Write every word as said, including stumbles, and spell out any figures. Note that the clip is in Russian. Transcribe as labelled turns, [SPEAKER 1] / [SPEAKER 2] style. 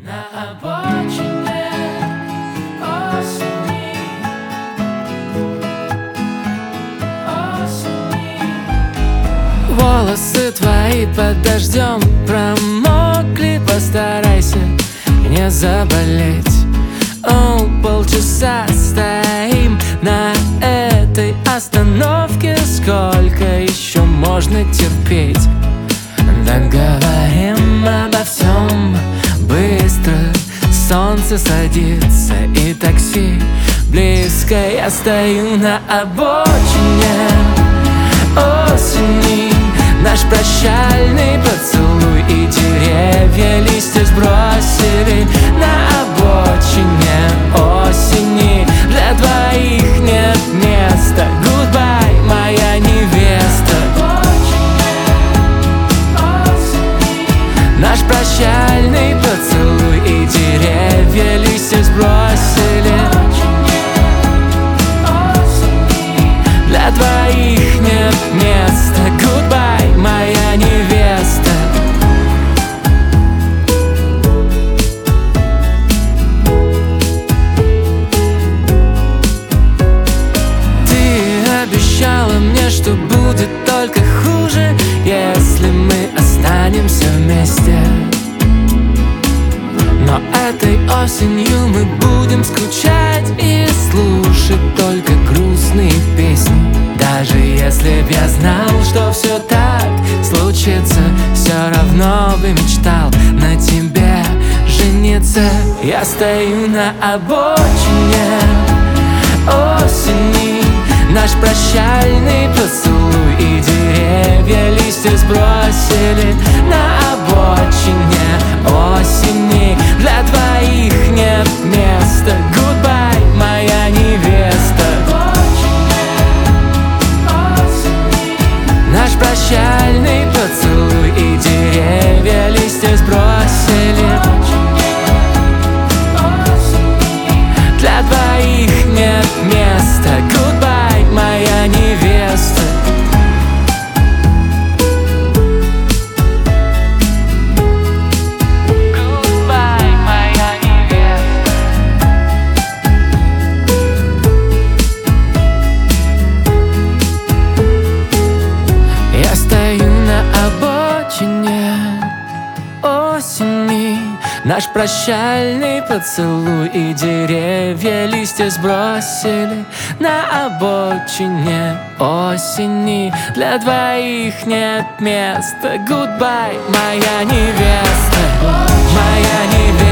[SPEAKER 1] на обочине осени, осени. Волосы твои под дождем промокли, постарайся не заболеть. О, полчаса стоим на этой остановке, сколько еще можно терпеть? Договорим обо всем быстро, солнце садится и такси близко. Я стою на обочине осени, наш прощальный поцелуй, и деревья листья сбросили. На обочине осени для двоих нет места. Goodbye, моя невеста. Наш прощальный поцелуй, и деревья листья сбросили. Для двоих нет места. Goodbye, моя невеста. Ты обещала мне, что будет только хуже, если мы останемся вместе. Но этой осенью мы будем скучать и слушать только грустные песни. Даже если б я знал, что все так случится, все равно бы мечтал на тебе жениться. Я стою на обочине осени, наш прощальный поцелуй, и деревья листья сбросили. На обочине осени для двоих нет места. Goodbye, моя невеста. Наш прощальный поцелуй, и деревья листья сбросили. Для двоих нет места. Goodbye, моя невеста. Goodbye, моя невеста. Я стою на обочине осени, наш прощальный поцелуй, и деревья листья сбросили. На обочине осени для двоих нет места. Goodbye, моя невеста. Моя невеста.